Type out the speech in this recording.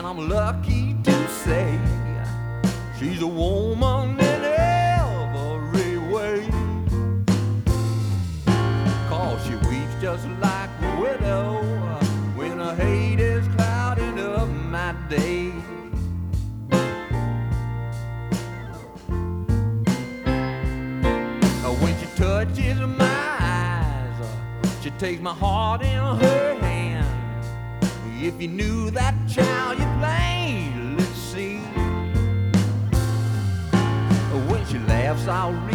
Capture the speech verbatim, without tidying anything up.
and I'm lucky to say she's a woman in every way. 'Cause she weeps just like a widow when her hate is clouding up my day. When she touches my eyes, she takes my heart in her hand. If you knew that child you played, let's see. When she laughs, I'll read